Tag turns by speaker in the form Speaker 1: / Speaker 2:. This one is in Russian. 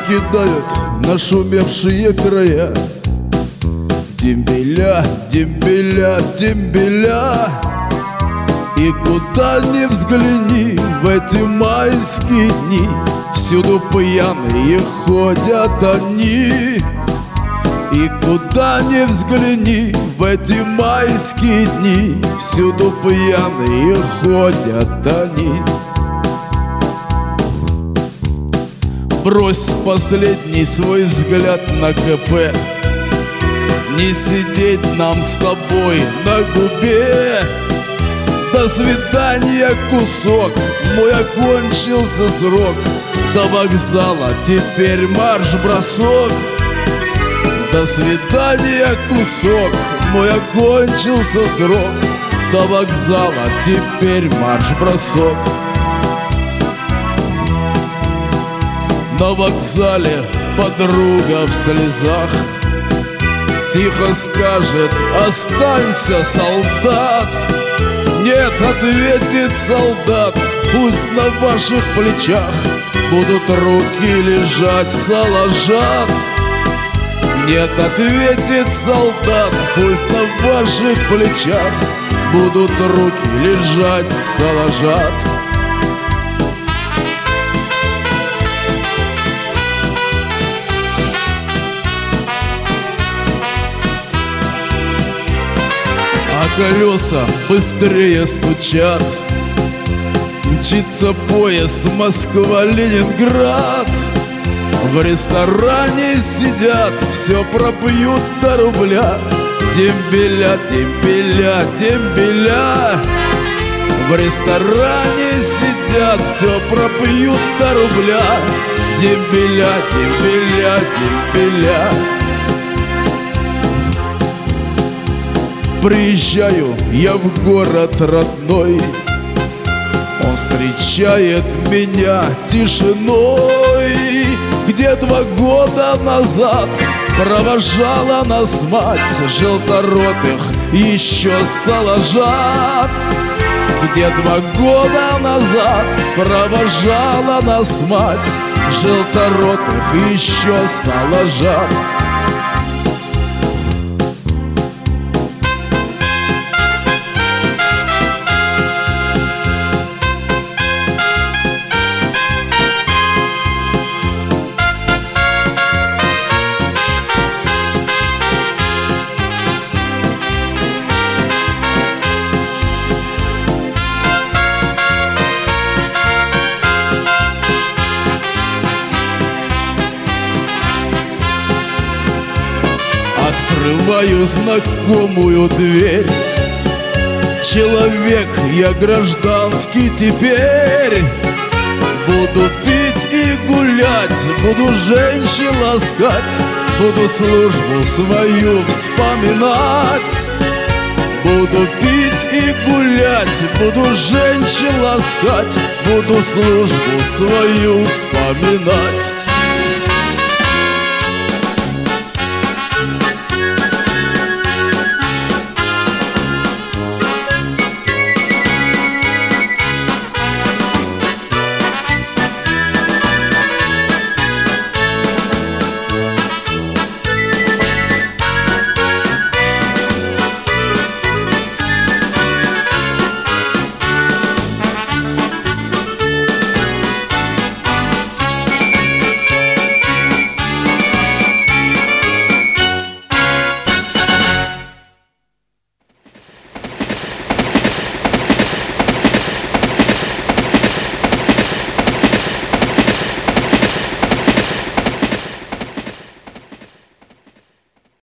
Speaker 1: покидают нашумевшие края. Дембеля, дембеля, дембеля. И куда ни взгляни в эти майские дни, всюду пьяные ходят они. И куда ни взгляни в эти майские дни, всюду пьяные ходят они. Брось последний свой взгляд на КП. Не сидеть нам с тобой на губе. До свидания, кусок, мой окончился срок. До вокзала теперь марш-бросок. До свидания, кусок, мой окончился срок. До вокзала теперь марш-бросок. На вокзале подруга в слезах тихо скажет: останься, солдат. Нет, ответит солдат: пусть на ваших плечах будут руки лежать, салажат. Нет, ответит солдат: пусть на ваших плечах будут руки лежать, салажат. А колеса быстрее стучат. Мчится поезд Москва-Ленинград. В ресторане сидят, все пропьют до рубля. Дембеля, дембеля, дембеля. В ресторане сидят, все пропьют до рубля. Дембеля, дембеля, дембеля. Приезжаю я в город родной. Он встречает меня тишиной. Где 2 года назад провожала нас мать желторотых еще салажат. Где 2 года назад провожала нас мать желторотых еще салажат. Открываю знакомую дверь. Человек я гражданский теперь. Буду пить и гулять, буду женщин ласкать, буду службу свою вспоминать. Буду пить и гулять, буду женщин ласкать, буду службу свою вспоминать.